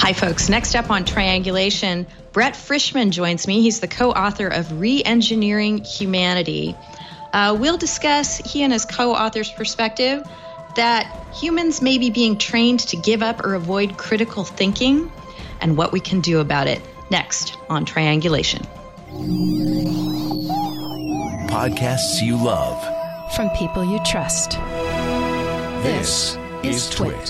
Hi, folks. Next up on Triangulation, Brett Frischman joins me. He's the co-author of Re-Engineering Humanity. We'll discuss he and his co-author's perspective that humans may be being trained to give up or avoid critical thinking and what we can do about it. Next on Triangulation. Podcasts you love. From people you trust. This is Twit.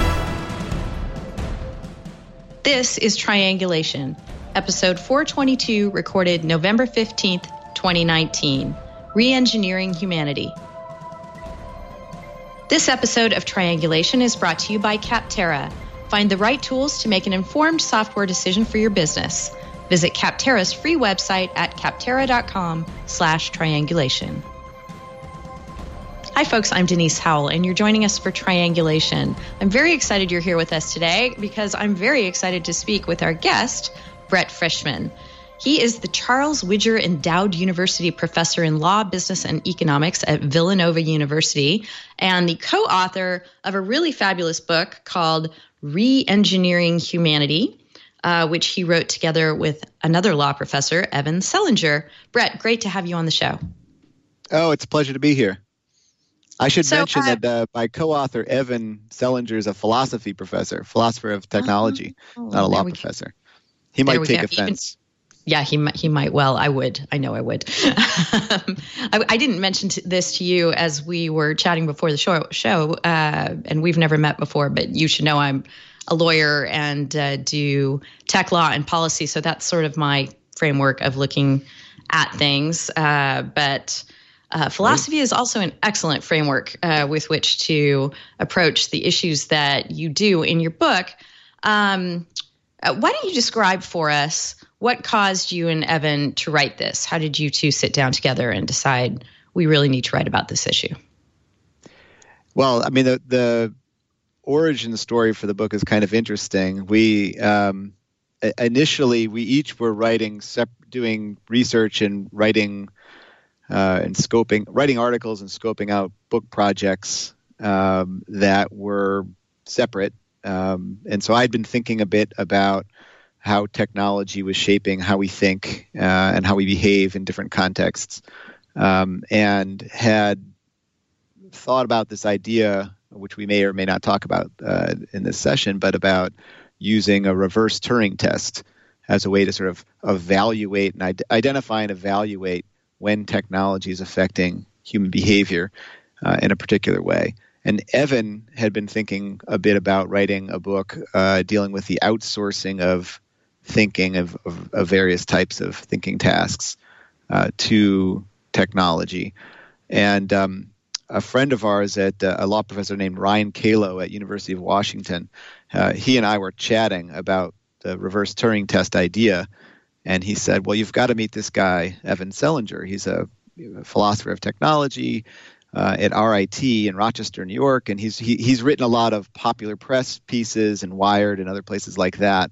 This is Triangulation, episode 422, recorded November 15th, 2019, Re-Engineering Humanity. This episode of Triangulation is brought to you by Capterra. Find the right tools to make an informed software decision for your business. Visit Capterra's free website at capterra.com/triangulation. Hi, folks. I'm Denise Howell, and you're joining us for Triangulation. I'm very excited you're here with us today because I'm very excited to speak with our guest, Brett Frischman. He is the Charles Widger Endowed University Professor in Law, Business, and Economics at Villanova University and the co-author of a really fabulous book called Re-Engineering Humanity, which he wrote together with another law professor, Evan Selinger. Brett, great to have you on the show. Oh, it's a pleasure to be here. I should mention that my co-author, Evan Selinger, is a philosophy professor, philosopher of technology, not a law professor. He might take offense. He might. Well, I would. I know I would. I didn't mention this to you as we were chatting before the show, and we've never met before, but you should know I'm a lawyer and do tech law and policy, so that's sort of my framework of looking at things. But philosophy is also an excellent framework with which to approach the issues that you do in your book. Why don't you describe for us what caused you and Evan to write this? How did you two sit down together and decide we really need to write about this issue? Well, I mean, the origin story for the book is kind of interesting. We initially we each were doing research and writing writing articles and scoping out book projects that were separate. And so I'd been thinking a bit about how technology was shaping how we think and how we behave in different contexts, and had thought about this idea, which we may or may not talk about in this session, but about using a reverse Turing test as a way to sort of evaluate and identify and evaluate when technology is affecting human behavior in a particular way. And Evan had been thinking a bit about writing a book dealing with the outsourcing of thinking of various types of thinking tasks to technology. And a friend of ours, a law professor named Ryan Kalo at University of Washington, he and I were chatting about the reverse Turing test idea. And he said, well, you've got to meet this guy, Evan Selinger. He's a philosopher of technology at RIT in Rochester, New York. And he's written a lot of popular press pieces and Wired and other places like that.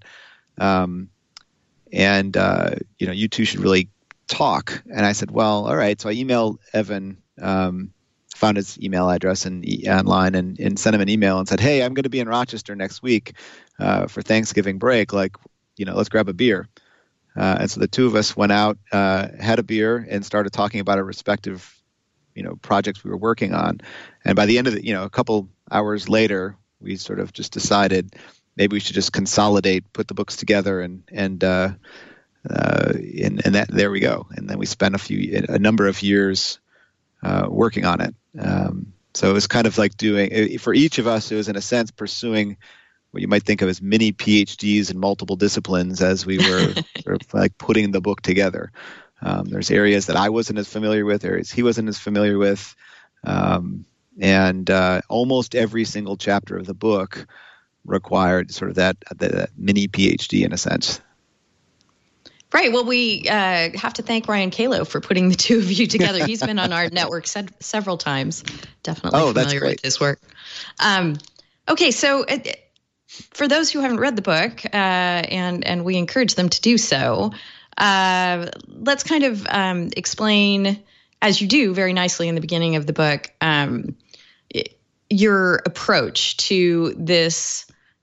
You two should really talk. And I said, well, all right. So I emailed Evan, found his email address online and sent him an email and said, hey, I'm going to be in Rochester next week for Thanksgiving break. Let's grab a beer. And so the two of us went out, had a beer, and started talking about our respective, projects we were working on. And by the end of a couple hours later, we sort of just decided maybe we should just consolidate, put the books together, and that there we go. And then we spent a number of years working on it. So it was kind of like for each of us, it was in a sense pursuing what you might think of as mini PhDs in multiple disciplines as we were sort of like putting the book together. There's areas that I wasn't as familiar with, areas he wasn't as familiar with. And almost every single chapter of the book required sort of that mini PhD in a sense. Right. Well, we have to thank Ryan Kalo for putting the two of you together. He's been on our network several times. Definitely familiar with his work. Okay, so for those who haven't read the book, and we encourage them to do so, let's kind of explain, as you do very nicely in the beginning of the book, your approach to this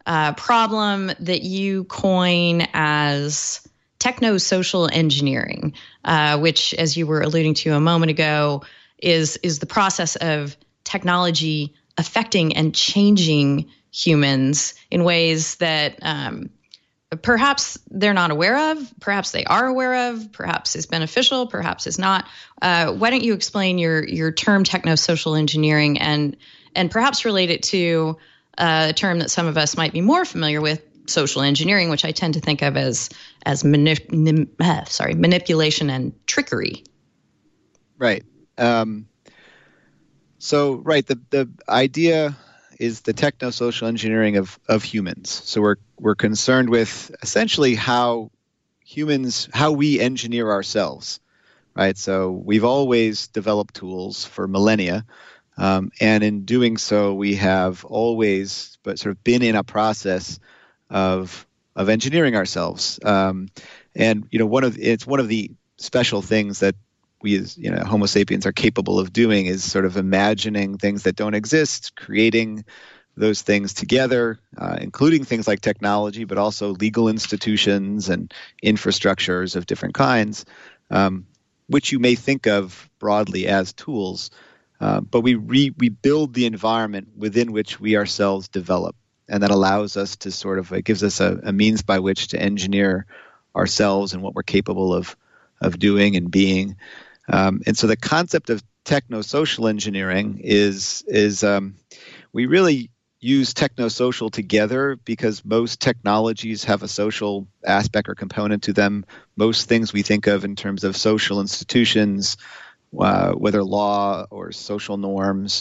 problem that you coin as techno-social engineering, which, as you were alluding to a moment ago, is the process of technology affecting and changing humans in ways that perhaps they're not aware of, perhaps they are aware of, perhaps is beneficial, perhaps is not. Why don't you explain your term techno-social engineering and perhaps relate it to a term that some of us might be more familiar with, social engineering, which I tend to think of as manipulation and trickery. Right. The idea is the techno-social engineering of humans. So we're concerned with essentially how we engineer ourselves, right? So we've always developed tools for millennia, and in doing so, we have always sort of been in a process of engineering ourselves. And one of the special things that we as Homo sapiens are capable of doing is sort of imagining things that don't exist, creating those things together, including things like technology, but also legal institutions and infrastructures of different kinds, which you may think of broadly as tools. But we build the environment within which we ourselves develop. And that allows us to it gives us a means by which to engineer ourselves and what we're capable of doing and being. And so the concept of techno-social engineering is we really use techno-social together because most technologies have a social aspect or component to them. Most things we think of in terms of social institutions, whether law or social norms,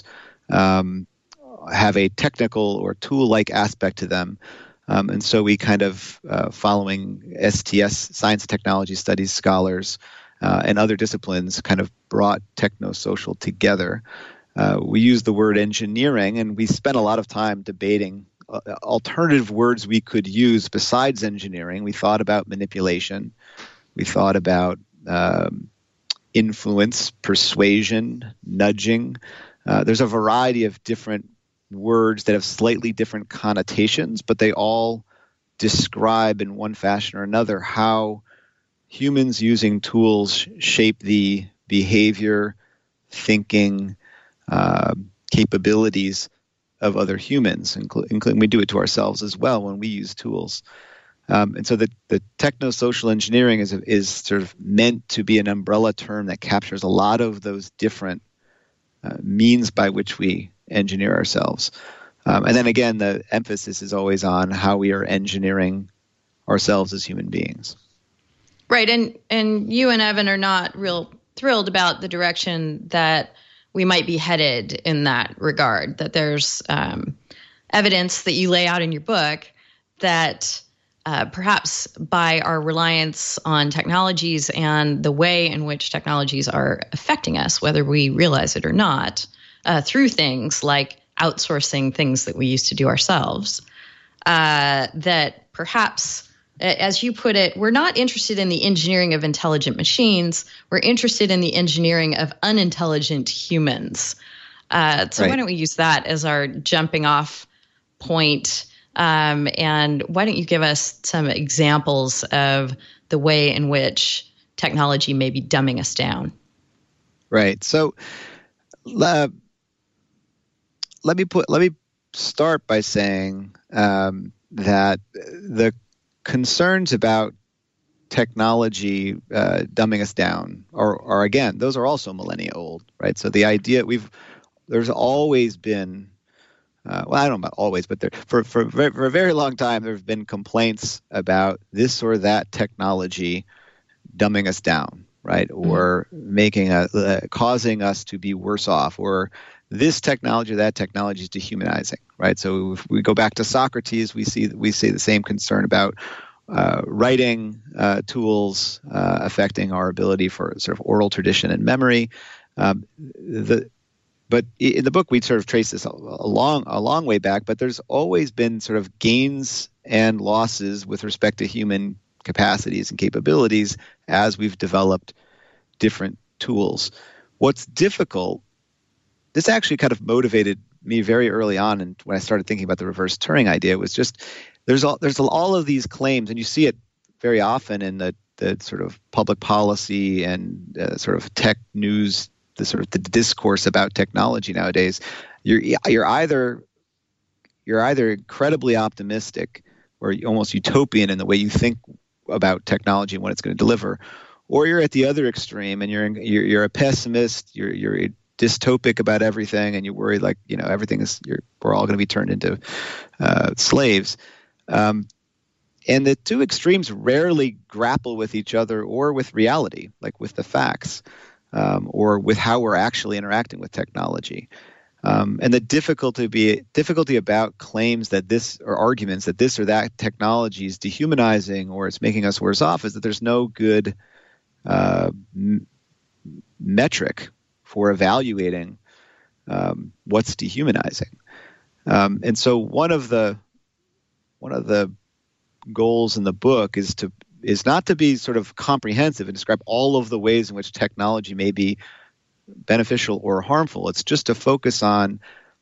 have a technical or tool-like aspect to them. And so we kind of, following STS, Science and Technology Studies scholars, and other disciplines, kind of brought techno-social together. We use the word engineering, and we spent a lot of time debating alternative words we could use besides engineering. We thought about manipulation. We thought about influence, persuasion, nudging. There's a variety of different words that have slightly different connotations, but they all describe in one fashion or another how humans using tools shape the behavior, thinking, capabilities of other humans, including we do it to ourselves as well when we use tools. And so the techno-social engineering is sort of meant to be an umbrella term that captures a lot of those different means by which we engineer ourselves. And then again, the emphasis is always on how we are engineering ourselves as human beings. Right. And you and Evan are not real thrilled about the direction that we might be headed in that regard, that there's evidence that you lay out in your book that perhaps by our reliance on technologies and the way in which technologies are affecting us, whether we realize it or not, through things like outsourcing things that we used to do ourselves, that perhaps, as you put it, we're not interested in the engineering of intelligent machines. We're interested in the engineering of unintelligent humans. Right. Why don't we use that as our jumping off point? And why don't you give us some examples of the way in which technology may be dumbing us down? Right. So let me start by saying that the concerns about technology dumbing us down are again, those are also millennia old, right? So the idea there's always been, well, I don't know about always, but for a very long time, there have been complaints about this or that technology dumbing us down, right? Mm-hmm. Or making causing us to be worse off, or this technology or that technology is dehumanizing, right? So if we go back to Socrates, we see the same concern about writing tools affecting our ability for sort of oral tradition and memory. But in the book, we sort of trace this a long way back, but there's always been sort of gains and losses with respect to human capacities and capabilities as we've developed different tools. What's difficult, this actually kind of motivated me very early on, and when I started thinking about the reverse Turing idea, was just there's all of these claims, and you see it very often in the sort of public policy and sort of tech news, the discourse about technology nowadays. You're either incredibly optimistic or almost utopian in the way you think about technology and what it's going to deliver, or you're at the other extreme and you're a pessimist. You're dystopic about everything, and you worry like we're all going to be turned into slaves. And the two extremes rarely grapple with each other or with reality, like with the facts, or with how we're actually interacting with technology. And the difficulty about claims that or arguments that this or that technology is dehumanizing or it's making us worse off is that there's no good metric for evaluating what's dehumanizing. And so one of the goals in the book is not to be sort of comprehensive and describe all of the ways in which technology may be beneficial or harmful. It's just to focus on,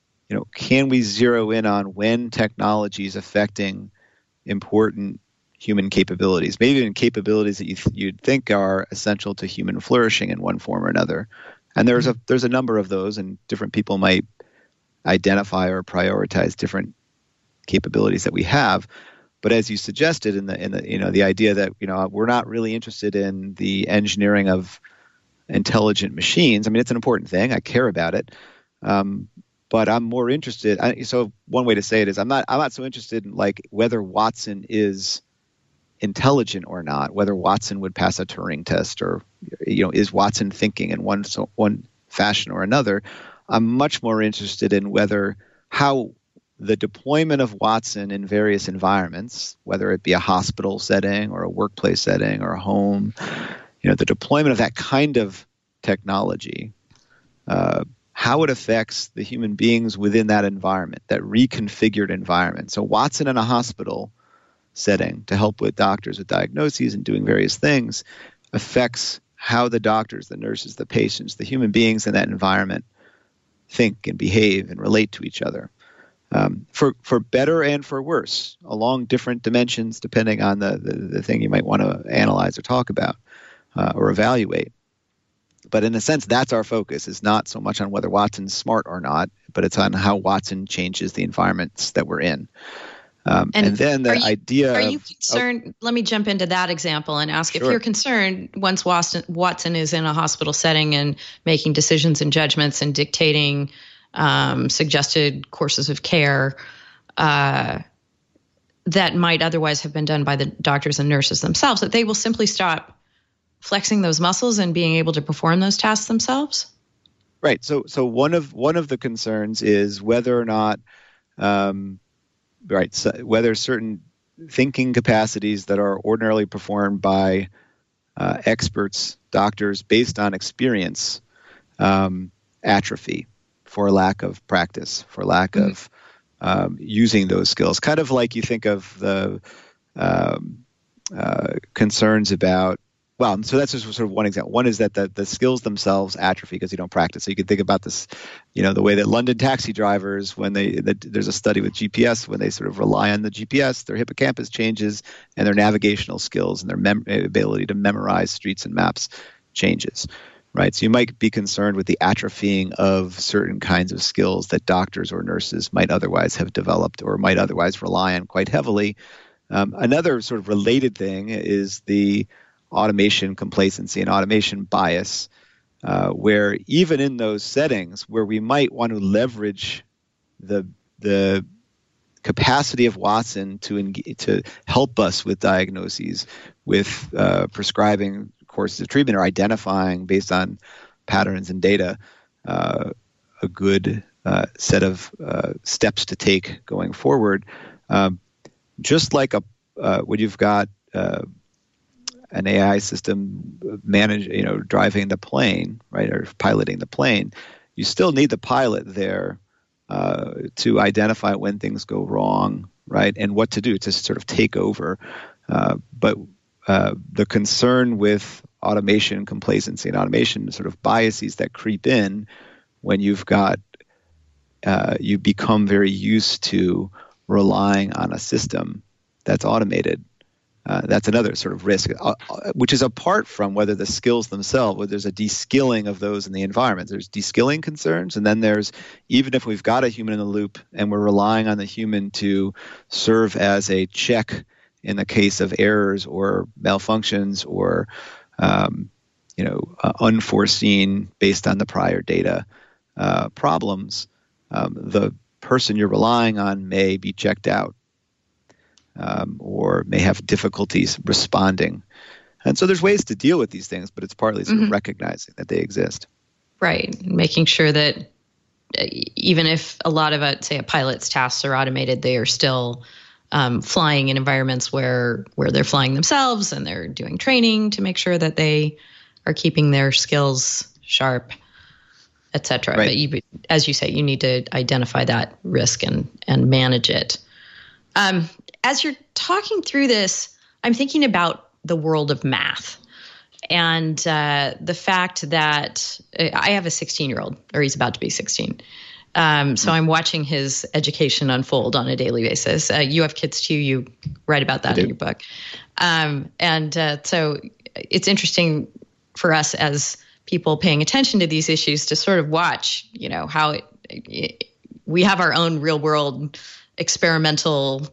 can we zero in on when technology is affecting important human capabilities, maybe even capabilities that you'd think are essential to human flourishing in one form or another. And there's a number of those, and different people might identify or prioritize different capabilities that we have. But as you suggested in the idea that we're not really interested in the engineering of intelligent machines. I mean, it's an important thing. I care about it, but I'm more interested. So one way to say it is I'm not so interested in like whether Watson is intelligent or not, whether Watson would pass a Turing test, or is Watson thinking in one fashion or another. I'm much more interested in how the deployment of Watson in various environments, whether it be a hospital setting or a workplace setting or a home, the deployment of that kind of technology, how it affects the human beings within that environment, that reconfigured environment. So Watson in a hospital setting to help with doctors with diagnoses and doing various things affects how the doctors, the nurses, the patients, the human beings in that environment think and behave and relate to each other. For better and for worse, along different dimensions, depending on the thing you might want to analyze or talk about or evaluate. But in a sense, that's our focus, is not so much on whether Watson's smart or not, but it's on how Watson changes the environments that we're in. And then the idea. Are you concerned? Let me jump into that example and ask if Sure. you're concerned once Watson is in a hospital setting and making decisions and judgments and dictating suggested courses of care that might otherwise have been done by the doctors and nurses themselves, that they will simply stop flexing those muscles and being able to perform those tasks themselves? Right. So one of the concerns is whether or not, whether certain thinking capacities that are ordinarily performed by experts, doctors, based on experience, atrophy for lack of practice, for lack of using those skills. Kind of like you think of the concerns about. Well, so that's just sort of one example. One is that the skills themselves atrophy because you don't practice. So you could think about this, the way that London taxi drivers, when there's a study with GPS, when they sort of rely on the GPS, their hippocampus changes and their navigational skills and their ability to memorize streets and maps changes, right? So you might be concerned with the atrophying of certain kinds of skills that doctors or nurses might otherwise have developed or might otherwise rely on quite heavily. Another sort of related thing is the automation complacency and automation bias, where even in those settings where we might want to leverage the capacity of Watson to help us with diagnoses, with prescribing courses of treatment or identifying based on patterns and data a good set of steps to take going forward, just like when you've got an AI system driving the plane, right, or piloting the plane, you still need the pilot there to identify when things go wrong, right, and what to do to sort of take over. But the concern with automation complacency and automation sort of biases that creep in when you've got you become very used to relying on a system that's automated. That's another sort of risk, which is apart from whether the skills themselves, whether there's a de-skilling of those in the environment. There's de-skilling concerns, and then there's, even if we've got a human in the loop and we're relying on the human to serve as a check in the case of errors or malfunctions or unforeseen based on the prior data problems, the person you're relying on may be checked out. Or may have difficulties responding. And so there's ways to deal with these things, but it's partly sort of recognizing that they exist. Right. Making sure that even if a lot of, say, a pilot's tasks are automated, they are still flying in environments where they're flying themselves and they're doing training to make sure that they are keeping their skills sharp, et cetera. Right. But as you say, you need to identify that risk and manage it. As you're talking through this, I'm thinking about the world of math and the fact that I have a 16-year-old, or he's about to be 16. So I'm watching his education unfold on a daily basis. You have kids too. You write about that in your book. So it's interesting for us as people paying attention to these issues to sort of watch, how we have our own real world experimental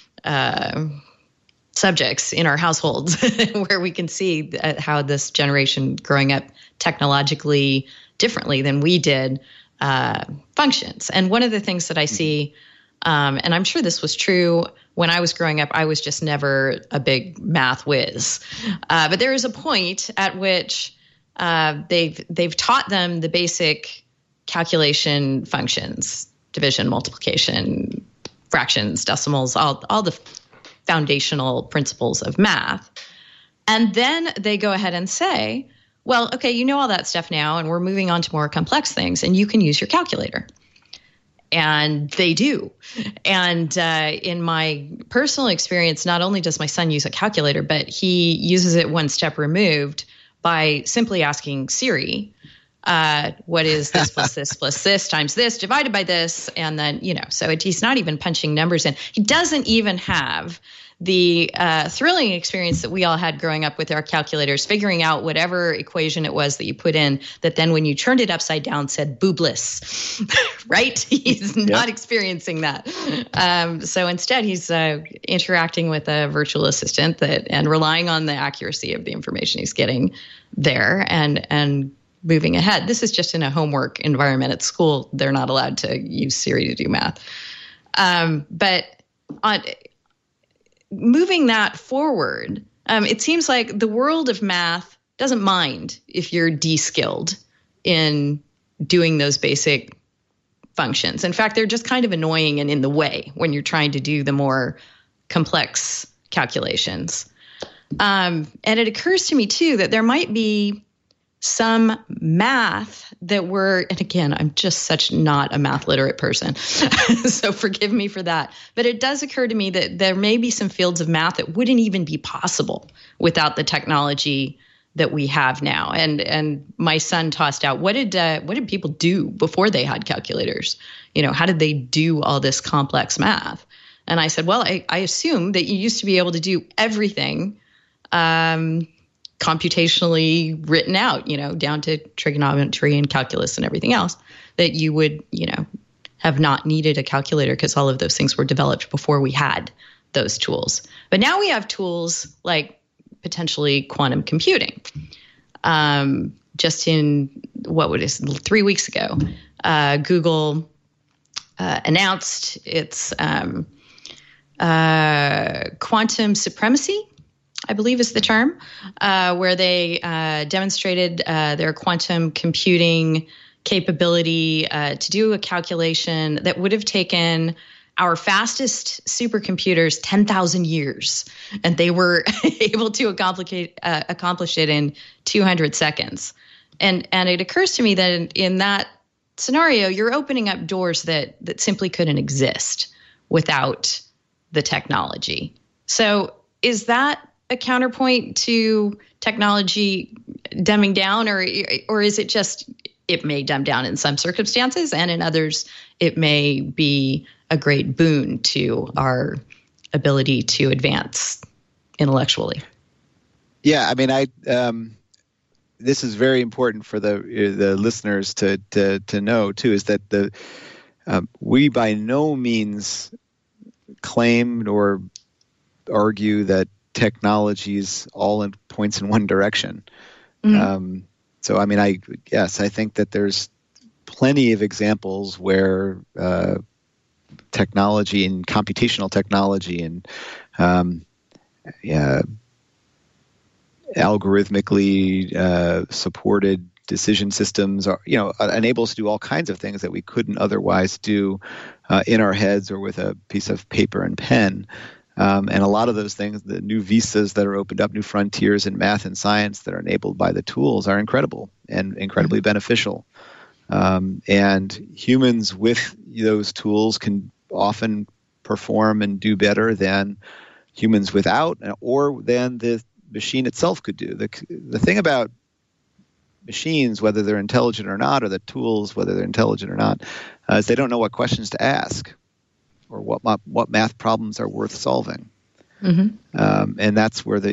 subjects in our households where we can see how this generation growing up technologically differently than we did functions. And one of the things that I see, and I'm sure this was true when I was growing up, I was just never a big math whiz. But there is a point at which they've taught them the basic calculation functions, division, multiplication, fractions, decimals, all the foundational principles of math. And then they go ahead and say, well, okay, you know all that stuff now, and we're moving on to more complex things, and you can use your calculator. And they do. And in my personal experience, not only does my son use a calculator, but he uses it one step removed by simply asking Siri, what is this plus this times this divided by this? And then, so he's not even punching numbers in. He doesn't even have the thrilling experience that we all had growing up with our calculators, figuring out whatever equation it was that you put in, that then when you turned it upside down said boobless, right? He's not experiencing that. So instead, he's interacting with a virtual assistant and relying on the accuracy of the information he's getting there and moving ahead. This is just in a homework environment at school. They're not allowed to use Siri to do math. But moving that forward, it seems like the world of math doesn't mind if you're de-skilled in doing those basic functions. In fact, they're just kind of annoying and in the way when you're trying to do the more complex calculations. And it occurs to me, too, that there might be some math that and again, I'm just such not a math literate person, so forgive me for that. But it does occur to me that there may be some fields of math that wouldn't even be possible without the technology that we have now. And my son tossed out, what did people do before they had calculators? How did they do all this complex math? And I said, well, I assume that you used to be able to do everything computationally written out, down to trigonometry and calculus and everything else, that you would, have not needed a calculator because all of those things were developed before we had those tools. But now we have tools like potentially quantum computing. Just in 3 weeks ago, Google announced its quantum supremacy, I believe is the term, where they demonstrated their quantum computing capability to do a calculation that would have taken our fastest supercomputers 10,000 years. And they were able to accomplish it in 200 seconds. And it occurs to me that in that scenario, you're opening up doors that simply couldn't exist without the technology. So is that a counterpoint to technology dumbing down, or is it just it may dumb down in some circumstances, and in others, it may be a great boon to our ability to advance intellectually. Yeah, I mean, this is very important for the listeners to know too. Is that we by no means claim or argue that technologies all points in one direction. Mm-hmm. So, I mean, I think that there's plenty of examples where technology and computational technology and algorithmically supported decision systems are, enable us to do all kinds of things that we couldn't otherwise do in our heads or with a piece of paper and pen. And a lot of those things, the new vistas that are opened up, new frontiers in math and science that are enabled by the tools are incredible and incredibly beneficial. And humans with those tools can often perform and do better than humans without, or than the machine itself could do. The thing about machines, whether they're intelligent or not, or the tools, whether they're intelligent or not, is they don't know what questions to ask or what math problems are worth solving. Mm-hmm. And that's where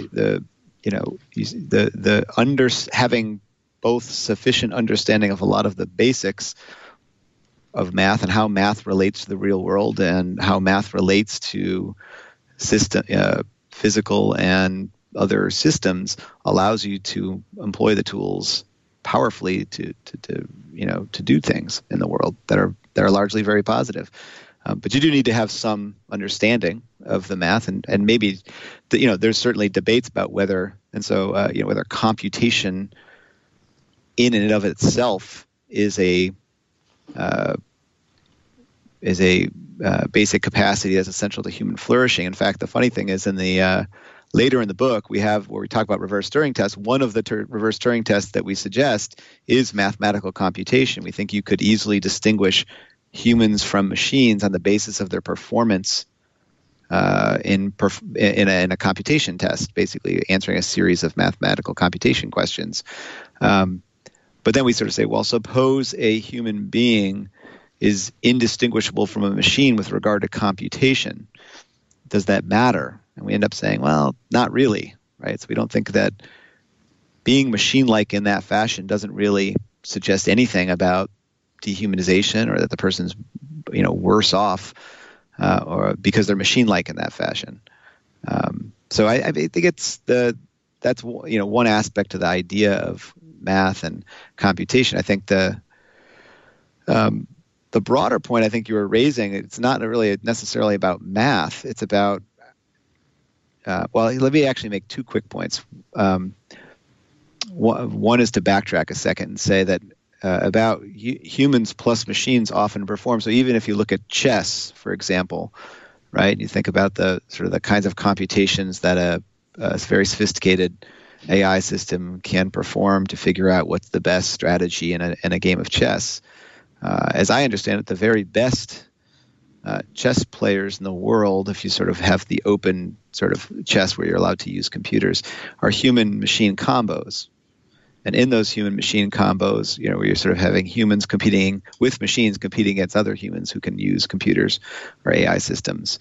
having both sufficient understanding of a lot of the basics of math and how math relates to the real world and how math relates to physical and other systems allows you to employ the tools powerfully to do things in the world that are largely very positive. But you do need to have some understanding of the math, and maybe there's certainly debates about whether computation in and of itself is a basic capacity that's essential to human flourishing. In fact, the funny thing is, later in the book, we have where we talk about reverse Turing tests. One of the reverse Turing tests that we suggest is mathematical computation. We think you could easily distinguish humans from machines on the basis of their performance in a computation test, basically answering a series of mathematical computation questions. But then we sort of say, well, suppose a human being is indistinguishable from a machine with regard to computation. Does that matter? And we end up saying, well, not really, right? So we don't think that being machine-like in that fashion doesn't really suggest anything about dehumanization or that the person's, worse off or because they're machine-like in that fashion. So I think that's one aspect to the idea of math and computation. I think the broader point I think you were raising, it's not really necessarily about math. It's about let me actually make two quick points. One is to backtrack a second and say that about humans plus machines often perform. So even if you look at chess, for example, right, you think about the kinds of computations that a very sophisticated AI system can perform to figure out what's the best strategy in a game of chess. As I understand it, the very best chess players in the world, if you sort of have the open sort of chess where you're allowed to use computers, are human-machine combos. And in those human-machine combos, where you're sort of having humans competing with machines competing against other humans who can use computers or AI systems,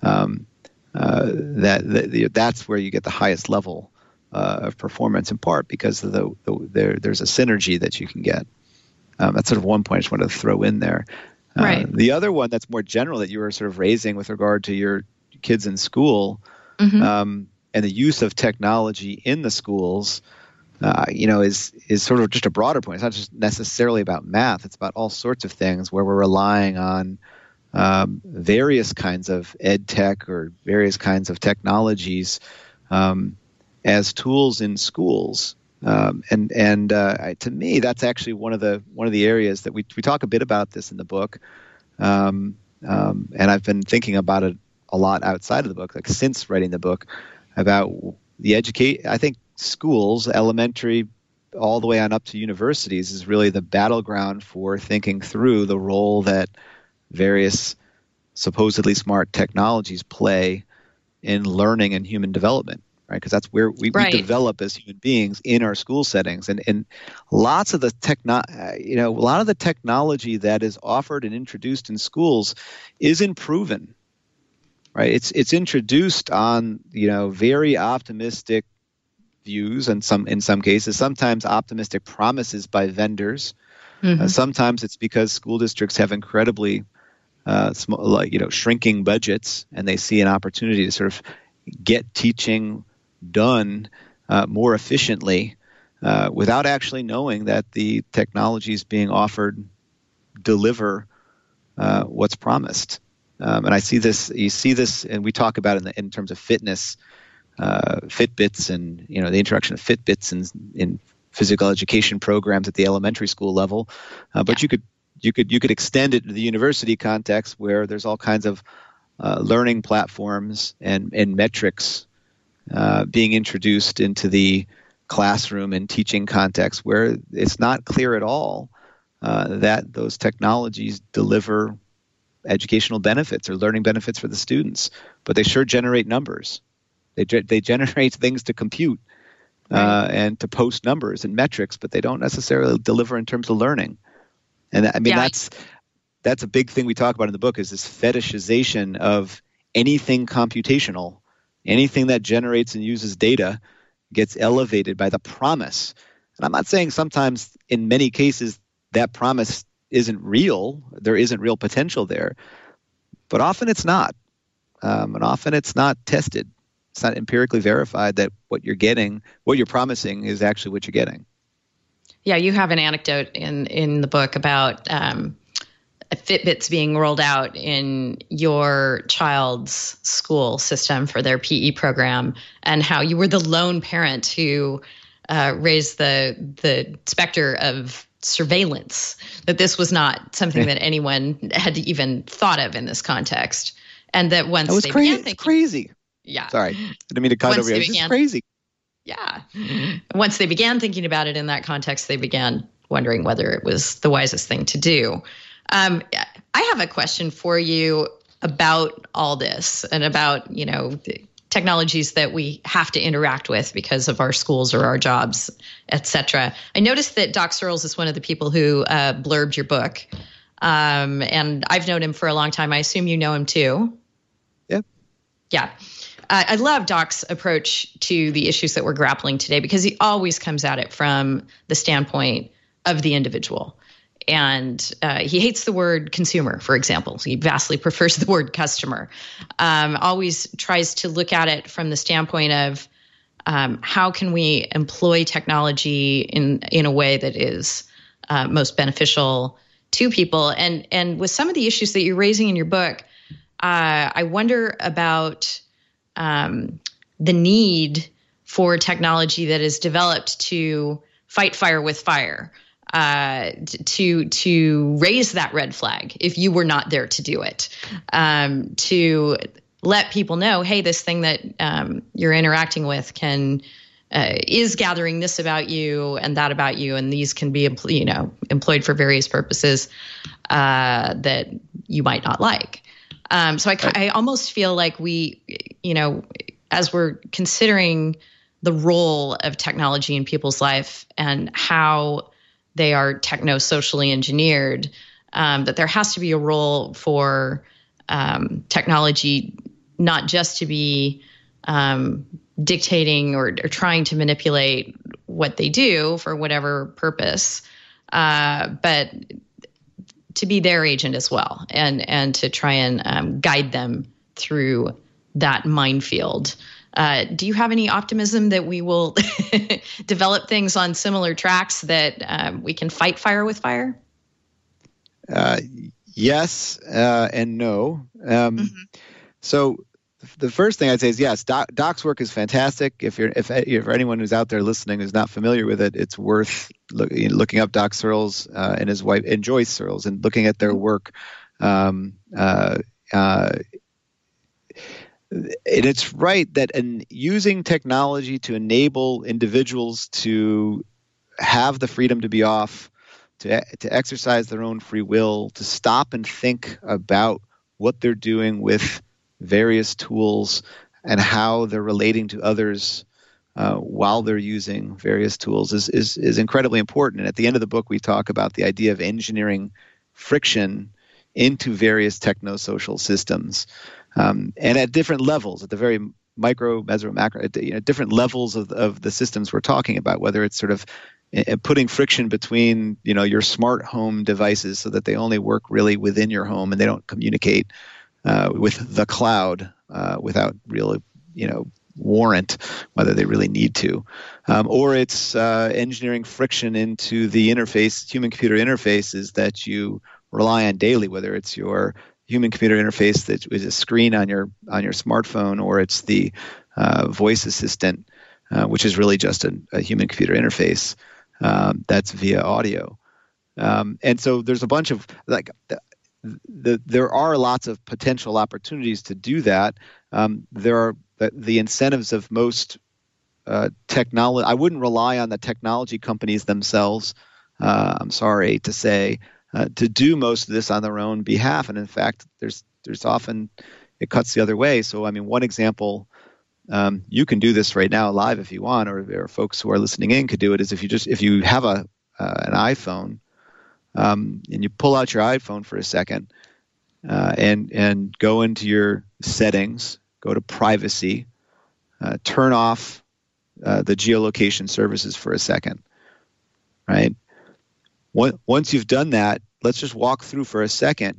that's where you get the highest level of performance, in part because there's a synergy that you can get. That's sort of one point I just wanted to throw in there. Right. The other one that's more general that you were sort of raising with regard to your kids in school, mm-hmm. And the use of technology in the schools, is sort of just a broader point. It's not just necessarily about math. It's about all sorts of things where we're relying on various kinds of ed tech or various kinds of technologies as tools in schools. To me, that's actually one of the areas that we talk a bit about this in the book, and I've been thinking about it a lot outside of the book, like since writing the book, about the I think schools, elementary, all the way on up to universities, is really the battleground for thinking through the role that various supposedly smart technologies play in learning and human development. right? Because that's where we develop as human beings in our school settings, and lots of the a lot of the technology that is offered and introduced in schools isn't proven, right? It's introduced on very optimistic views, and in some cases, sometimes optimistic promises by vendors. Mm-hmm. Sometimes it's because school districts have incredibly shrinking budgets, and they see an opportunity to sort of get teaching done more efficiently without actually knowing that the technologies being offered deliver what's promised. And you see this, and we talk about it in terms of fitness, Fitbits, and the introduction of Fitbits in physical education programs at the elementary school level. But you could extend it to the university context, where there's all kinds of learning platforms and metrics being introduced into the classroom and teaching context, where it's not clear at all that those technologies deliver educational benefits or learning benefits for the students, but they sure generate numbers. They generate things to compute and to post numbers and metrics, but they don't necessarily deliver in terms of learning. And I mean, that's a big thing we talk about in the book, is this fetishization of anything computational. Anything that generates and uses data gets elevated by the promise. And I'm not saying sometimes, in many cases, that promise isn't real. There isn't real potential there. But often it's not. And often it's not tested. It's not empirically verified that what you're getting, what you're promising, is actually what you're getting. Yeah, you have an anecdote in the book about Fitbits being rolled out in your child's school system for their PE program, and how you were the lone parent who raised the specter of surveillance, that this was not something that anyone had even thought of in this context. And that once they began thinking... It's crazy. Yeah. Sorry. I didn't mean to cut over you. It's crazy. Yeah. Once they began thinking about it in that context, they began wondering whether it was the wisest thing to do. I have a question for you about all this, and about, the technologies that we have to interact with because of our schools or our jobs, et cetera. I noticed that Doc Searls is one of the people who blurbed your book. And I've known him for a long time. I assume you know him too. Yep. Yeah. I love Doc's approach to the issues that we're grappling today, because he always comes at it from the standpoint of the individual. And he hates the word consumer, for example. He vastly prefers the word customer. Always tries to look at it from the standpoint of how can we employ technology in a way that is most beneficial to people. And with some of the issues that you're raising in your book, I wonder about the need for technology that is developed to fight fire with fire. To raise that red flag if you were not there to do it, to let people know, hey, this thing that you're interacting with is gathering this about you and that about you, and these can be employed for various purposes that you might not like. So I almost feel like we, as we're considering the role of technology in people's life and how they are techno-socially engineered, that there has to be a role for technology, not just to be dictating or trying to manipulate what they do for whatever purpose, but to be their agent as well, and to try and guide them through that minefield. Do you have any optimism that we will develop things on similar tracks, that we can fight fire with fire? Yes and no. So the first thing I'd say is yes. Doc's work is fantastic. If anyone who's out there listening is not familiar with it, it's worth looking up Doc Searls and his wife, and Joyce Searls, and looking at their work. And it's right that in using technology to enable individuals to have the freedom to be off, to exercise their own free will, to stop and think about what they're doing with various tools, and how they're relating to others while they're using various tools is incredibly important. And at the end of the book, we talk about the idea of engineering friction into various techno-social systems, and at different levels, at the very micro, meso, macro, different levels of the systems we're talking about, whether it's sort of putting friction between your smart home devices so that they only work really within your home and they don't communicate with the cloud without real warrant whether they really need to, or it's engineering friction into the interface, human-computer interfaces that you rely on daily, whether it's your human-computer interface that is a screen on your smartphone, or it's the voice assistant, which is really just a human-computer interface that's via audio. And so there's a bunch of there are lots of potential opportunities to do that. There are the incentives of most technology. I wouldn't rely on the technology companies themselves, I'm sorry to say, to do most of this on their own behalf. And in fact, there's often it cuts the other way. So, I mean, one example, you can do this right now live if you want, or folks who are listening in could do it, is if you have an iPhone, and you pull out your iPhone for a second, and go into your settings, go to privacy, turn off the geolocation services for a second, right? Once you've done that, let's just walk through for a second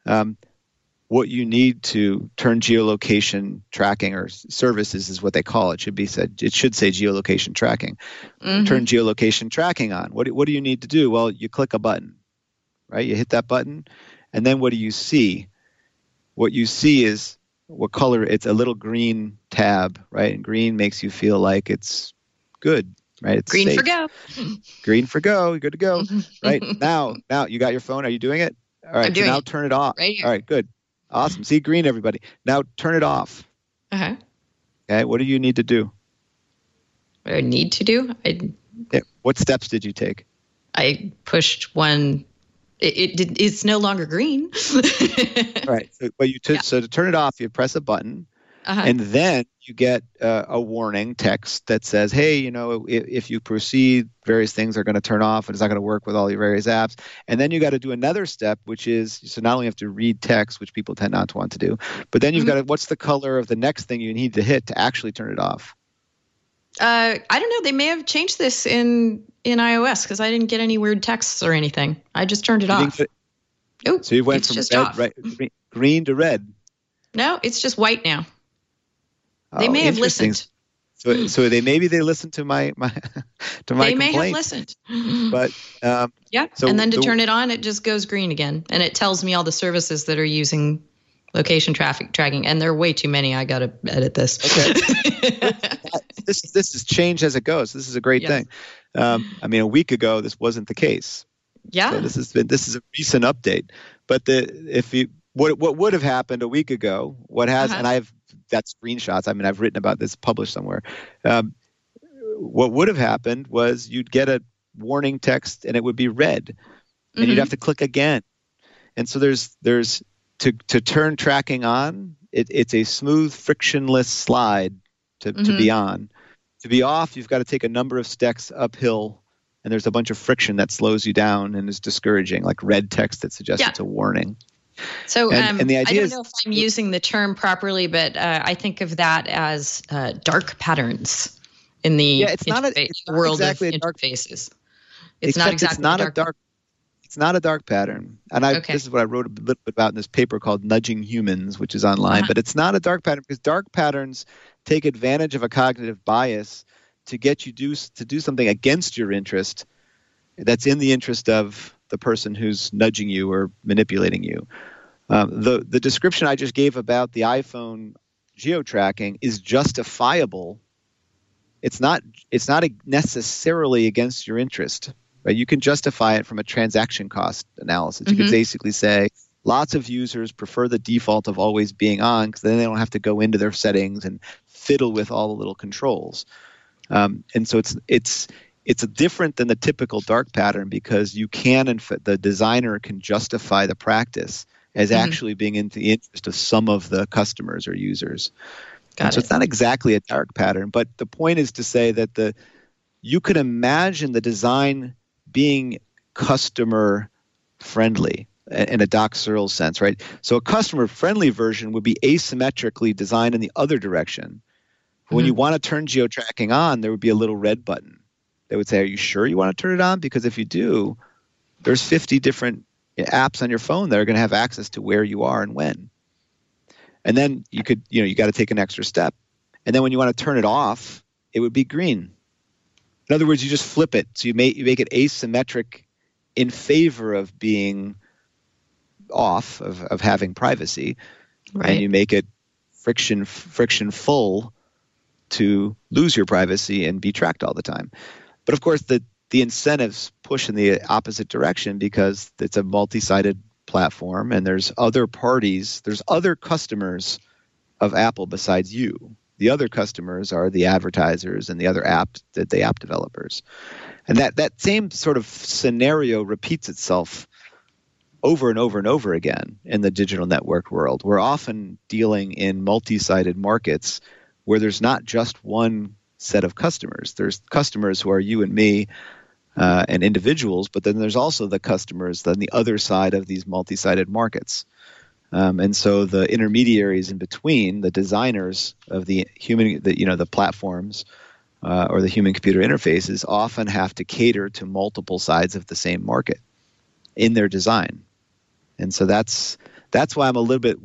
what you need to turn geolocation tracking or services is what they call it. It should say geolocation tracking. Mm-hmm. Turn geolocation tracking on. What do you need to do? Well, you click a button, right? You hit that button, and then what do you see? What you see is what color? It's a little green tab, right? And green makes you feel like it's good. Right, it's green safe. For go. Green for go. You're good to go. Right now you got your phone. Are you doing it? All right. I'm doing now turn it off. Right here. All right. Good. Awesome. See green, everybody. Now turn it off. Uh-huh. Okay. What do you need to do? What I need to do? What steps did you take? I pushed one. It's no longer green. All right. So to turn it off, you press a button. Uh-huh. And then you get a warning text that says, hey, if you proceed, various things are going to turn off and it's not going to work with all your various apps. And then you got to do another step, which is, so not only have to read text, which people tend not to want to do, but then you've got to, what's the color of the next thing you need to hit to actually turn it off? I don't know. They may have changed this in iOS because I didn't get any weird texts or anything. I just turned it off. Nope. So you went from green to red. No, it's just white now. They may have listened. So they listened to my to my They complaint. may have listened. But yeah. So and then to turn it on, it just goes green again, and it tells me all the services that are using location traffic tracking, and there are way too many. I got to edit this. Okay. This is change as it goes. This is a great thing. I mean, a week ago this wasn't the case. Yeah. So this is a recent update. But what would have happened a week ago? And I've got screenshots. I mean, I've written about this, published somewhere. What would have happened was you'd get a warning text and it would be red, and you'd have to click again. And so there's to turn tracking on. It's a smooth, frictionless slide to be on. To be off, you've got to take a number of steps uphill, and there's a bunch of friction that slows you down and is discouraging, like red text that suggests it's a warning. So and the idea I don't know if I'm using the term properly, but I think of that as dark patterns in the world of interfaces. It's not a dark pattern. And this is what I wrote a little bit about in this paper called Nudging Humans, which is online. But it's not a dark pattern because dark patterns take advantage of a cognitive bias to get you to do something against your interest that's in the interest of the person who's nudging you or manipulating you. The description I just gave about the iPhone geo-tracking is justifiable. It's not necessarily against your interest. Right? You can justify it from a transaction cost analysis. You can basically say lots of users prefer the default of always being on because then they don't have to go into their settings and fiddle with all the little controls. And so it's different than the typical dark pattern because the designer can justify the practice as actually being in the interest of some of the customers or users. So it's not exactly a dark pattern, but the point is to say that you could imagine the design being customer friendly in a Doc Searls sense, right? So a customer friendly version would be asymmetrically designed in the other direction. When you want to turn geo-tracking on, there would be a little red button. They would say, are you sure you want to turn it on? Because if you do, there's 50 different apps on your phone that are going to have access to where you are and when. And then you got to take an extra step. And then when you want to turn it off, it would be green. In other words, you just flip it. So you make it asymmetric in favor of being off, of having privacy. Right. And you make it friction full to lose your privacy and be tracked all the time. But of course, the incentives push in the opposite direction because it's a multi-sided platform and there's other parties, there's other customers of Apple besides you. The other customers are the advertisers and the other app developers. And that same sort of scenario repeats itself over and over and over again in the digital network world. We're often dealing in multi-sided markets where there's not just one set of customers. There's customers who are you and me and individuals, but then there's also the customers on the other side of these multi-sided markets. And so the intermediaries in between, the designers of the platforms or the human-computer interfaces often have to cater to multiple sides of the same market in their design. And so that's why I'm a little bit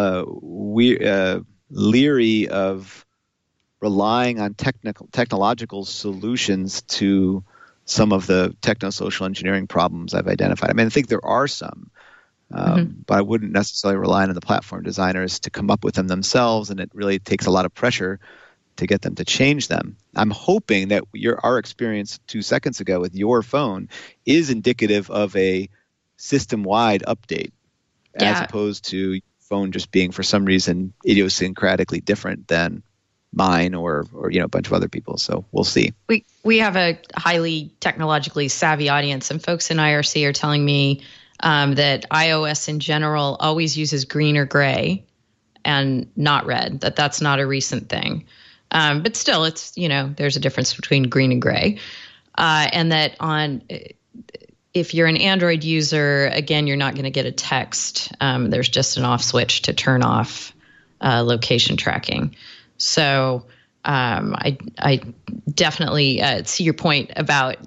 leery of relying on technological solutions to some of the techno-social engineering problems I've identified. I mean, I think there are some, but I wouldn't necessarily rely on the platform designers to come up with them themselves, and it really takes a lot of pressure to get them to change them. I'm hoping that our experience 2 seconds ago with your phone is indicative of a system-wide update, as opposed to your phone just being, for some reason, idiosyncratically different than mine or a bunch of other people. So we'll see. We have a highly technologically savvy audience, and folks in IRC are telling me that iOS in general always uses green or gray and not red, that's not a recent thing. But still, it's, there's a difference between green and gray. And that if you're an Android user, again, you're not going to get a text. There's just an off switch to turn off location tracking. So I definitely see your point about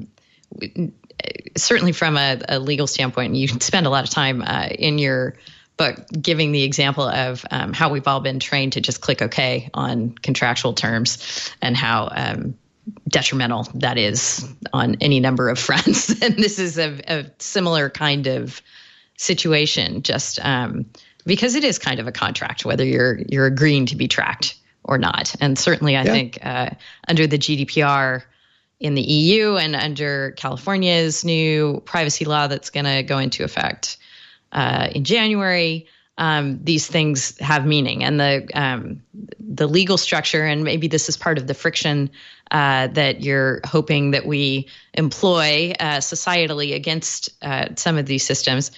certainly from a legal standpoint, and you spend a lot of time in your book giving the example of how we've all been trained to just click OK on contractual terms and how detrimental that is on any number of fronts. And this is a similar kind of situation, just because it is kind of a contract, whether you're agreeing to be tracked or not. And certainly I think under the GDPR in the EU and under California's new privacy law that's going to go into effect in January, these things have meaning. And the legal structure, and maybe this is part of the friction that you're hoping that we employ societally against some of these systems,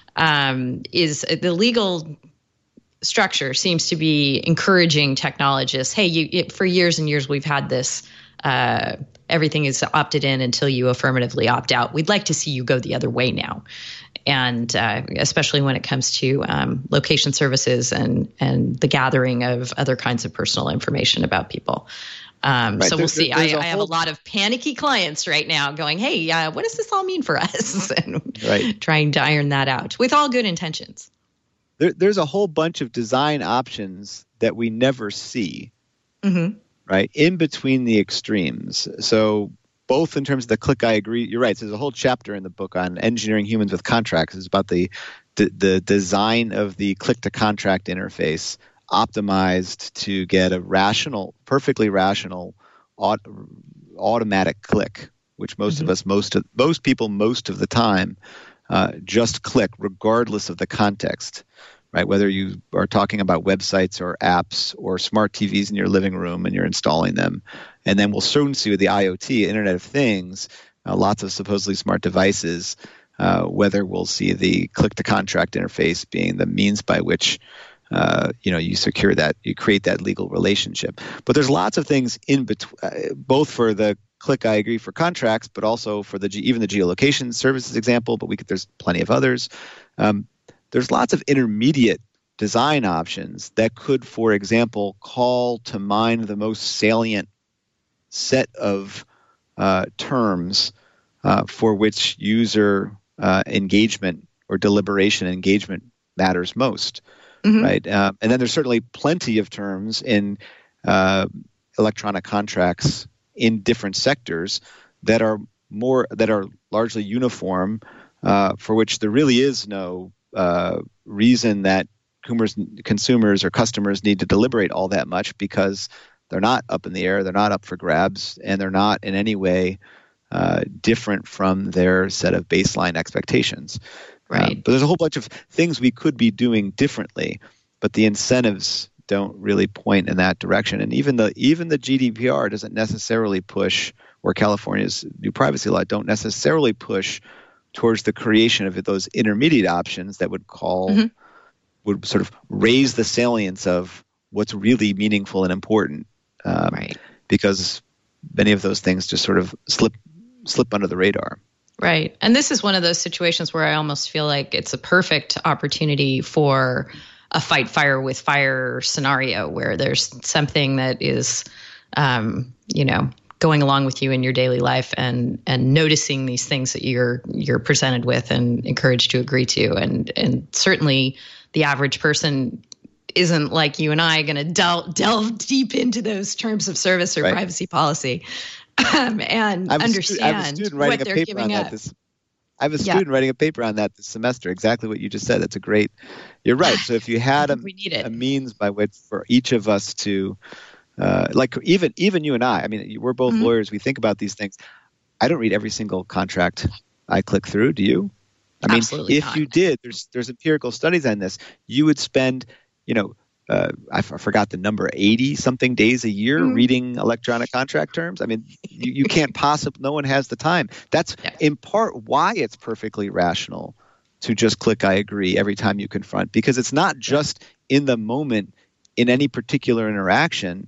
is the legal structure seems to be encouraging technologists. Hey, for years and years we've had this. Everything is opted in until you affirmatively opt out. We'd like to see you go the other way now, and especially when it comes to location services and the gathering of other kinds of personal information about people. Right. So we'll see. I have a lot of panicky clients right now going, hey, what does this all mean for us? And trying to iron that out with all good intentions. There's a whole bunch of design options that we never see, right, in between the extremes. So both in terms of the click, I agree. You're right. So there's a whole chapter in the book on engineering humans with contracts. It's about the design of the click-to-contract interface optimized to get a perfectly rational automatic click, which most of us, most people, most of the time, just click regardless of the context, right? Whether you are talking about websites or apps or smart TVs in your living room and you're installing them. And then we'll soon see with the IoT, Internet of Things, lots of supposedly smart devices, whether we'll see the click-to-contract interface being the means by which you secure that, you create that legal relationship. But there's lots of things in between, both for the click I agree for contracts, but also for even the geolocation services example. But there's plenty of others. There's lots of intermediate design options that could, for example, call to mind the most salient set of terms for which user engagement or deliberation engagement matters most. Right, and then there's certainly plenty of terms in electronic contracts in different sectors that are largely uniform, for which there really is no reason that consumers or customers need to deliberate all that much, because they're not up in the air, they're not up for grabs, and they're not in any way different from their set of baseline expectations. Right. But there's a whole bunch of things we could be doing differently, but the incentives don't really point in that direction. And even the GDPR doesn't necessarily push, or California's new privacy law don't necessarily push towards the creation of those intermediate options that would would sort of raise the salience of what's really meaningful and important. Right. Because many of those things just sort of slip under the radar. Right. And this is one of those situations where I almost feel like it's a perfect opportunity for a fight fire with fire scenario, where there's something that is, going along with you in your daily life, and noticing these things that you're presented with and encouraged to agree to. And certainly the average person isn't like you and I going to delve deep into those terms of service or privacy policy. And understand what they're giving up. I have a student writing a paper on that this semester. Exactly what you just said. That's great. You're right. So if you had a means by which for each of us to, like even you and I mean, we're both lawyers. We think about these things. I don't read every single contract I click through. Do you? I mean, Absolutely if not. you did, there's empirical studies on this. You would spend, I forgot the number, 80 something days a year reading electronic contract terms. I mean, you can't possibly, no one has the time. That's in part why it's perfectly rational to just click I agree every time you confront, because it's not just in the moment in any particular interaction.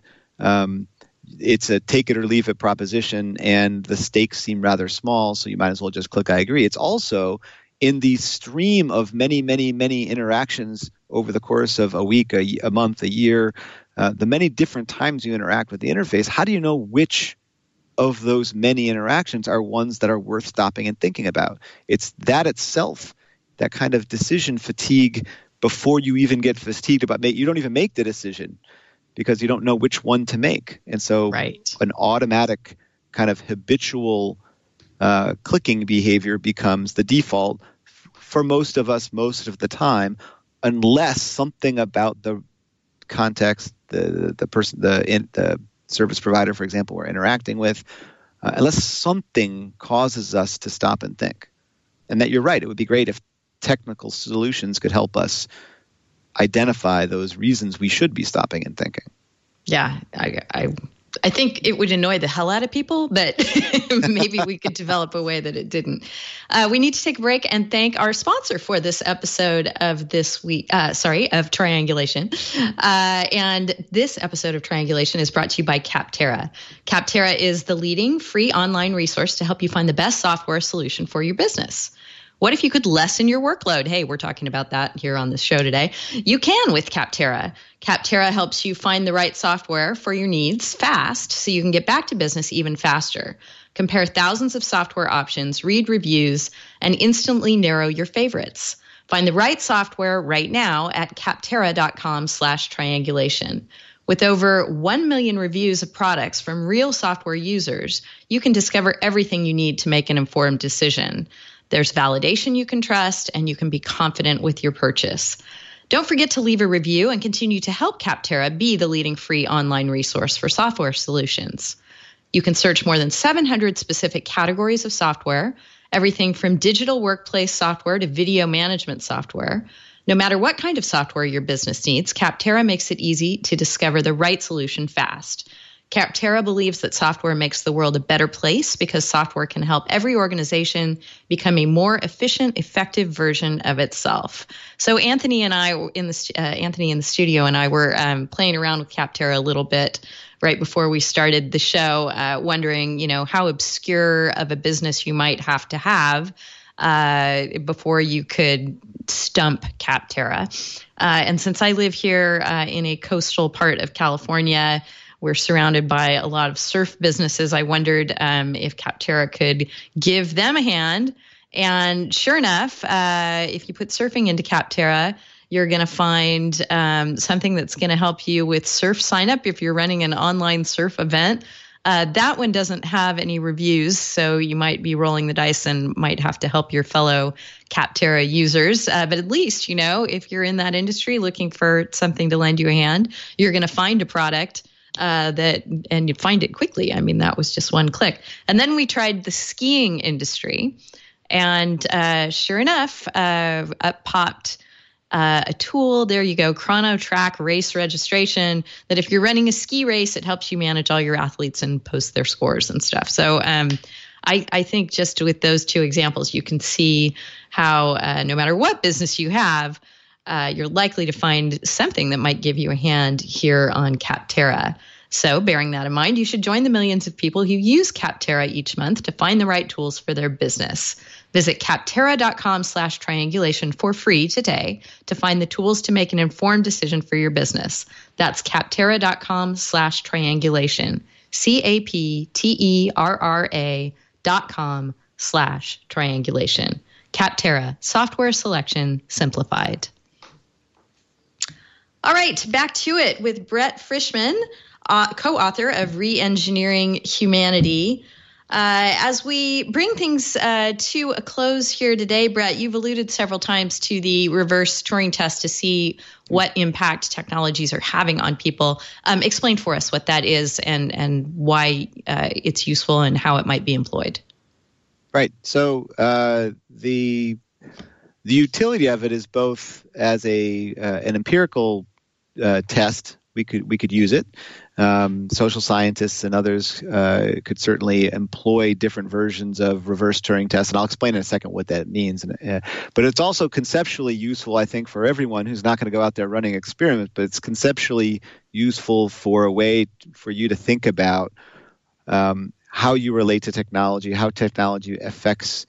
It's a take it or leave it proposition, and the stakes seem rather small, so you might as well just click I agree. It's also in the stream of many, many, many interactions over the course of a week, a month, a year, the many different times you interact with the interface. How do you know which of those many interactions are ones that are worth stopping and thinking about? It's that itself, that kind of decision fatigue before you even get fatigued about you don't even make the decision because you don't know which one to make. And so an automatic kind of habitual clicking behavior becomes the default for most of us most of the time, unless something about the context, the person, the service provider, for example, we're interacting with, unless something causes us to stop and think. And that you're right, it would be great if technical solutions could help us identify those reasons we should be stopping and thinking. Yeah, I think it would annoy the hell out of people, but maybe we could develop a way that it didn't. We need to take a break and thank our sponsor for this episode of this week. Of Triangulation. And this episode of Triangulation is brought to you by Capterra. Capterra is the leading free online resource to help you find the best software solution for your business. What if you could lessen your workload? Hey, we're talking about that here on this show today. You can with Capterra. Capterra helps you find the right software for your needs fast so you can get back to business even faster. Compare thousands of software options, read reviews, and instantly narrow your favorites. Find the right software right now at capterra.com/triangulation. With over 1 million reviews of products from real software users, you can discover everything you need to make an informed decision. There's validation you can trust, and you can be confident with your purchase. Don't forget to leave a review and continue to help Capterra be the leading free online resource for software solutions. You can search more than 700 specific categories of software, everything from digital workplace software to video management software. No matter what kind of software your business needs, Capterra makes it easy to discover the right solution fast. Capterra believes that software makes the world a better place because software can help every organization become a more efficient, effective version of itself. So Anthony in the studio and I were playing around with Capterra a little bit right before we started the show, wondering, how obscure of a business you might have to have before you could stump Capterra. And since I live here in a coastal part of California, we're surrounded by a lot of surf businesses. I wondered if Capterra could give them a hand. And sure enough, if you put surfing into Capterra, you're going to find something that's going to help you with surf sign up if you're running an online surf event. That one doesn't have any reviews, so you might be rolling the dice and might have to help your fellow Capterra users. But at least, if you're in that industry looking for something to lend you a hand, you're going to find a product and you find it quickly. I mean, that was just one click. And then we tried the skiing industry, and sure enough, up popped a tool. There you go, ChronoTrack race registration, that if you're running a ski race, it helps you manage all your athletes and post their scores and stuff. So I think just with those two examples, you can see how no matter what business you have, you're likely to find something that might give you a hand here on Capterra. So bearing that in mind, you should join the millions of people who use Capterra each month to find the right tools for their business. Visit capterra.com/triangulation for free today to find the tools to make an informed decision for your business. That's capterra.com/triangulation. capterra.com/triangulation. Capterra, software selection simplified. All right, back to it with Brett Frischman, co-author of Re-Engineering Humanity. As we bring things to a close here today, Brett, you've alluded several times to the reverse Turing test to see what impact technologies are having on people. Explain for us what that is and why it's useful and how it might be employed. Right. So the utility of it is both as an empirical test. We could use it. Social scientists and others could certainly employ different versions of reverse Turing tests, and I'll explain in a second what that means. But it's also conceptually useful, I think, for everyone who's not going to go out there running experiments, but it's conceptually useful for a way for you to think about how you relate to technology, how technology affects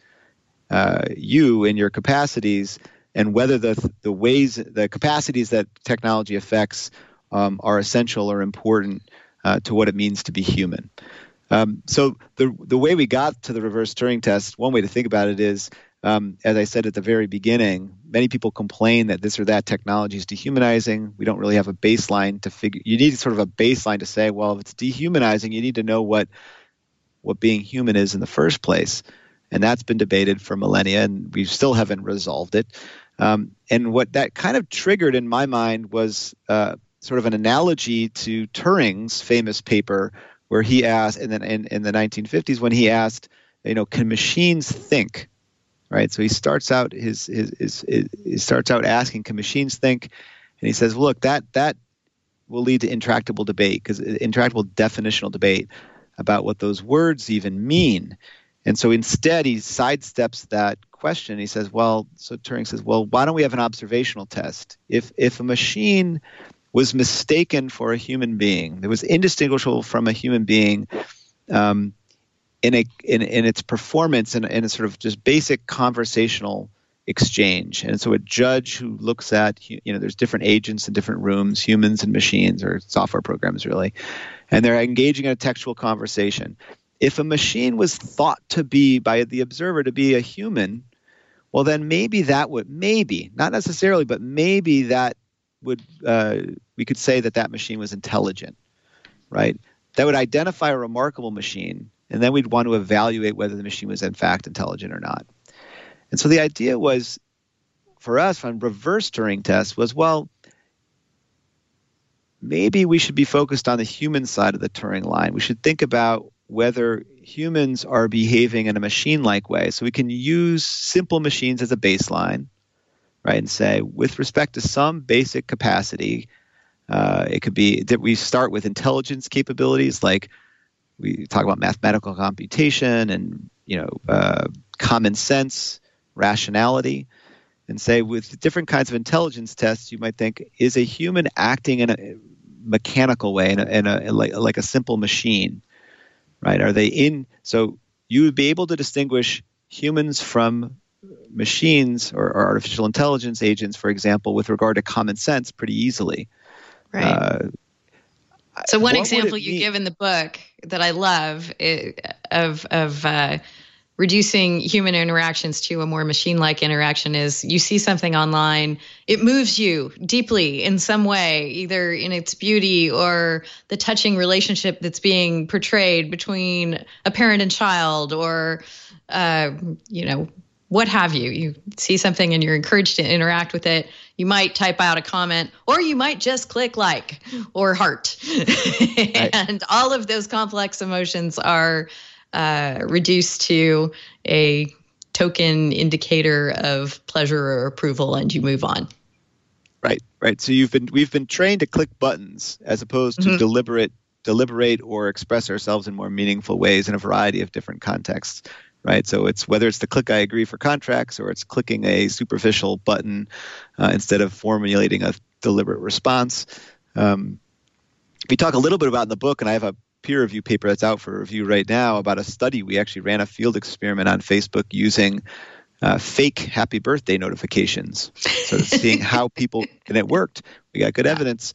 you and your capacities, and whether the capacities that technology affects are essential or important to what it means to be human. So the way we got to the reverse Turing test, one way to think about it is, as I said at the very beginning, many people complain that this or that technology is dehumanizing. We don't really have a baseline to figure. You need sort of a baseline to say, well, if it's dehumanizing, you need to know what being human is in the first place. And that's been debated for millennia, and we still haven't resolved it. And what that kind of triggered in my mind was sort of an analogy to Turing's famous paper where he asked, and then in the 1950s when he asked, can machines think? Right. So he starts out he starts out asking, can machines think? And he says, look, that will lead to intractable debate, because intractable definitional debate about what those words even mean. And so instead he sidesteps that question. He says, Turing says, why don't we have an observational test? If a machine was mistaken for a human being, that was indistinguishable from a human being in its performance in a sort of just basic conversational exchange. And so a judge who looks at, there's different agents in different rooms, humans and machines, or software programs really, and they're engaging in a textual conversation. If a machine was thought to be by the observer to be a human, well, then maybe that would, not necessarily, but maybe that would, we could say that machine was intelligent, right? That would identify a remarkable machine, and then we'd want to evaluate whether the machine was in fact intelligent or not. And so the idea was, for us, from reverse Turing test was, maybe we should be focused on the human side of the Turing line. We should think about whether humans are behaving in a machine-like way. So we can use simple machines as a baseline, right, and say, with respect to some basic capacity, It could be that we start with intelligence capabilities, like we talk about mathematical computation and common sense, rationality, and say with different kinds of intelligence tests, you might think, is a human acting in a mechanical way, like a simple machine, right? Are they in? So you would be able to distinguish humans from machines or artificial intelligence agents, for example, with regard to common sense pretty easily. Right. So one example you give in the book that I love of reducing human interactions to a more machine-like interaction is you see something online, it moves you deeply in some way, either in its beauty or the touching relationship that's being portrayed between a parent and child, or what have you. You see something and you're encouraged to interact with it. You might type out a comment, or you might just click like or heart. And all of those complex emotions are reduced to a token indicator of pleasure or approval, and you move on. Right. So we've been trained to click buttons as opposed to deliberate or express ourselves in more meaningful ways in a variety of different contexts. Right. So it's whether it's the click I agree for contracts, or it's clicking a superficial button instead of formulating a deliberate response. We talk a little bit about in the book, and I have a peer review paper that's out for review right now about a study. We actually ran a field experiment on Facebook using fake happy birthday notifications, sort of seeing how people, and it worked. We got good evidence.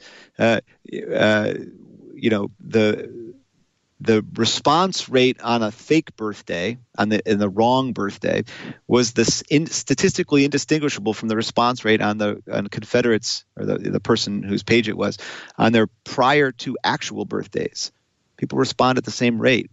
The response rate on a fake birthday, in the wrong birthday, was statistically indistinguishable from the response rate on Confederates, or the person whose page it was, on their prior to actual birthdays. People respond at the same rate.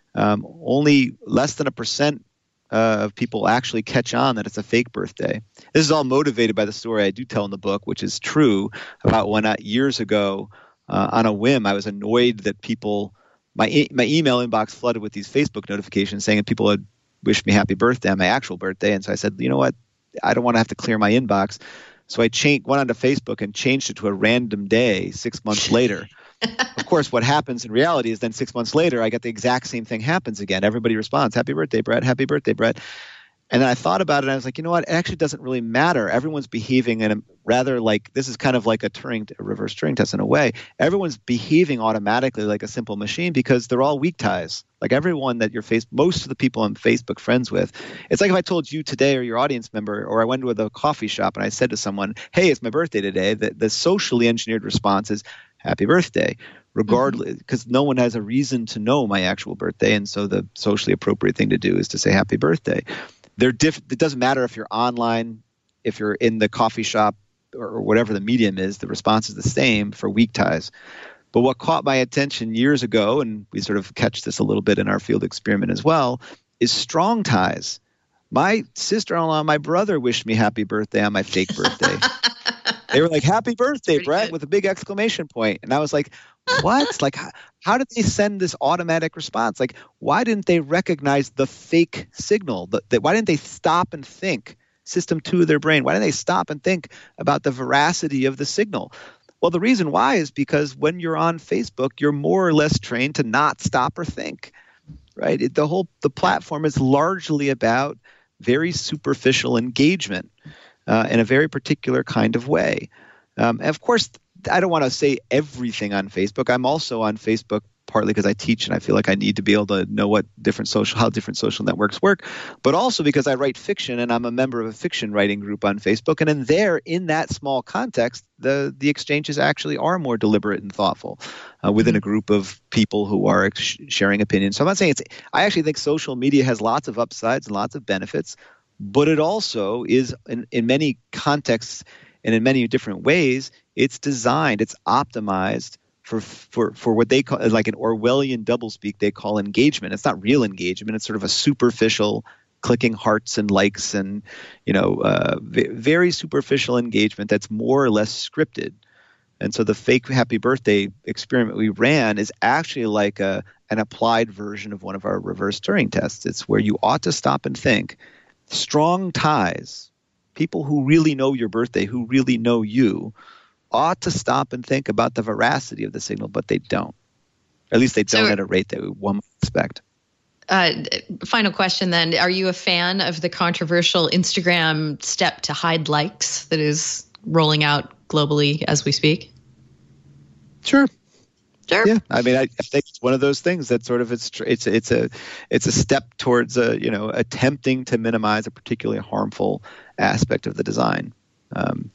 Only less than 1% of people actually catch on that it's a fake birthday. This is all motivated by the story I do tell in the book, which is true, about when years ago, on a whim, I was annoyed that people. My email inbox flooded with these Facebook notifications saying that people had wished me happy birthday on my actual birthday. And so I said, you know what? I don't want to have to clear my inbox. So I went onto Facebook and changed it to a random day 6 months later. Of course, what happens in reality is then 6 months later, I get the exact same thing happens again. Everybody responds, happy birthday, Brett, happy birthday, Brett. And then I thought about it, and I was like, you know what? It actually doesn't really matter. Everyone's behaving in a rather like – this is kind of like a reverse Turing test in a way. Everyone's behaving automatically like a simple machine because they're all weak ties. Like everyone that most of the people I'm Facebook friends with, it's like if I told you today or your audience member, or I went to the coffee shop and I said to someone, hey, it's my birthday today, the socially engineered response is happy birthday, regardless, because no one has a reason to know my actual birthday. And so the socially appropriate thing to do is to say happy birthday. It doesn't matter if you're online, if you're in the coffee shop, or whatever the medium is, the response is the same for weak ties. But what caught my attention years ago, and we sort of catch this a little bit in our field experiment as well, is strong ties. My sister-in-law, my brother wished me happy birthday on my fake birthday. They were like, happy birthday, Brett, with a big exclamation point. And I was like, what? Like, how did they send this automatic response? Like, why didn't they recognize the fake signal? Why didn't they stop and think? System 2 of their brain. Why didn't they stop and think about the veracity of the signal? Well, the reason why is because when you're on Facebook, you're more or less trained to not stop or think, right? The platform is largely about very superficial engagement in a very particular kind of way. And of course, I don't want to say everything on Facebook. I'm also on Facebook partly because I teach and I feel like I need to be able to know how different social networks work, but also because I write fiction and I'm a member of a fiction writing group on Facebook. And in that small context, the exchanges actually are more deliberate and thoughtful within a group of people who are sharing opinions. So I'm not saying I actually think social media has lots of upsides and lots of benefits, but it also is in many contexts and in many different ways, it's optimized for what they call, like an Orwellian doublespeak, they call engagement. It's not real engagement. It's sort of a superficial clicking hearts and likes and, very superficial engagement that's more or less scripted. And so the fake happy birthday experiment we ran is actually like an applied version of one of our reverse Turing tests. It's where you ought to stop and think. Strong ties, people who really know your birthday, who really know you, ought to stop and think about the veracity of the signal, but they don't. At least they don't at a rate that one would expect. Final question then. Are you a fan of the controversial Instagram step to hide likes that is rolling out globally as we speak? Sure. Yeah, I mean, I think it's one of those things that sort of it's a step towards attempting to minimize a particularly harmful aspect of the design. And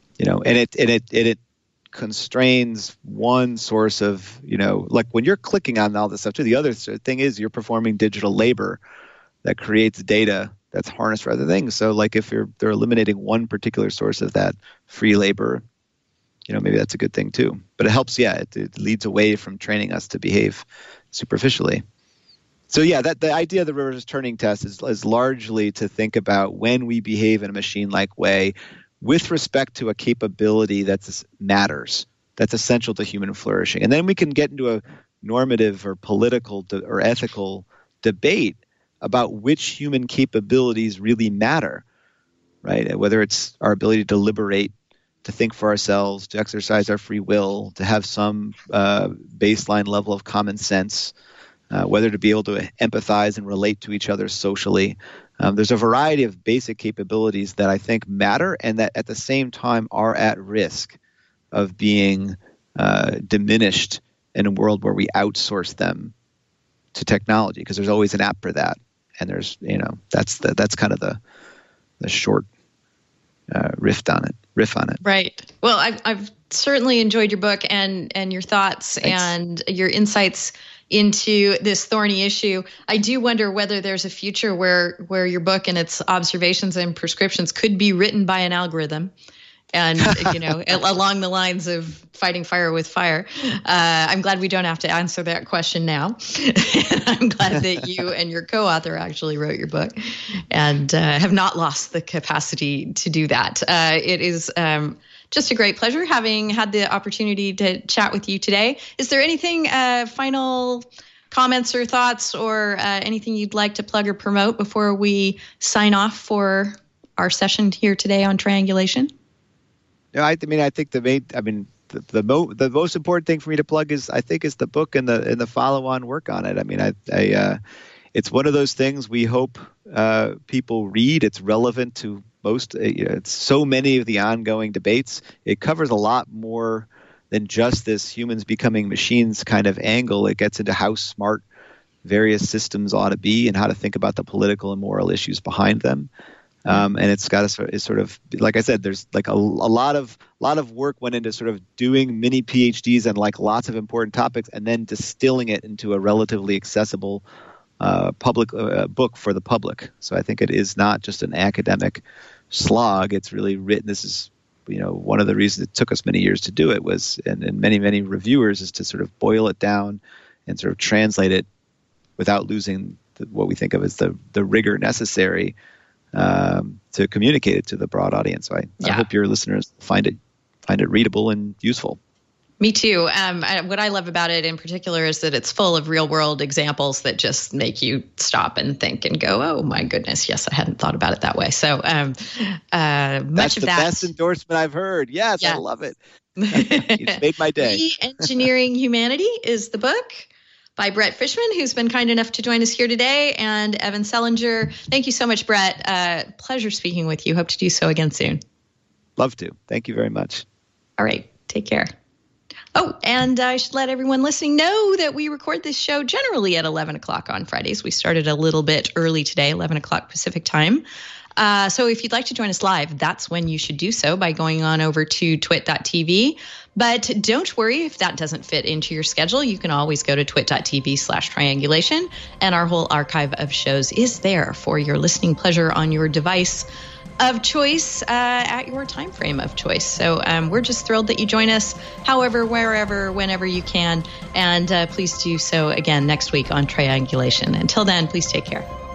it constrains one source of, like when you're clicking on all this stuff too, the other thing is you're performing digital labor that creates data that's harnessed for other things. So like if they're eliminating one particular source of that free labor, maybe that's a good thing too. But it helps, it leads away from training us to behave superficially. So that the idea of the reverse Turing test is largely to think about when we behave in a machine-like way with respect to a capability that matters, that's essential to human flourishing. And then we can get into a normative or political or ethical debate about which human capabilities really matter, right? Whether it's our ability to deliberate, to think for ourselves, to exercise our free will, to have some baseline level of common sense, whether to be able to empathize and relate to each other socially. There's a variety of basic capabilities that I think matter and that at the same time are at risk of being diminished in a world where we outsource them to technology, because there's always an app for that. And there's, that's kind of the short riff on it. Right. Well, I've certainly enjoyed your book and your thoughts. Thanks. And your insights into this thorny issue. I do wonder whether there's a future where your book and its observations and prescriptions could be written by an algorithm. And, along the lines of fighting fire with fire. I'm glad we don't have to answer that question now. I'm glad that you and your co-author actually wrote your book and have not lost the capacity to do that. It is just a great pleasure having had the opportunity to chat with you today. Is there anything, final comments or thoughts or anything you'd like to plug or promote before we sign off for our session here today on triangulation? I think the most important thing for me to plug is the book and the follow-on work on it. I mean, it's one of those things we hope people read. It's relevant to most. It's so many of the ongoing debates. It covers a lot more than just this humans becoming machines kind of angle. It gets into how smart various systems ought to be and how to think about the political and moral issues behind them. And it's got a sort of, like I said, there's like a lot of work went into sort of doing mini PhDs on like lots of important topics and then distilling it into a relatively accessible public book for the public. So I think it is not just an academic slog. It's really written. This is, one of the reasons it took us many years to do it was, and many, many reviewers, is to sort of boil it down and sort of translate it without losing what we think of as the rigor necessary to communicate it to the broad audience. So I hope your listeners find it readable and useful. Me too. What I love about it in particular is that it's full of real world examples that just make you stop and think and go, oh my goodness, yes, I hadn't thought about it that way. So that's the best endorsement I've heard. Yes, I love it. It's made my day. Re-Engineering Humanity is the book by Brett Fishman, who's been kind enough to join us here today, and Evan Selinger. Thank you so much, Brett. Pleasure speaking with you. Hope to do so again soon. Love to. Thank you very much. All right. Take care. Oh, and I should let everyone listening know that we record this show generally at 11 o'clock on Fridays. We started a little bit early today, 11 o'clock Pacific time. So if you'd like to join us live, that's when you should do so by going on over to twit.tv. But don't worry if that doesn't fit into your schedule. You can always go to twit.tv/triangulation, and our whole archive of shows is there for your listening pleasure on your device of choice at your time frame of choice. So we're just thrilled that you join us however, wherever, whenever you can. And please do so again next week on Triangulation. Until then, please take care.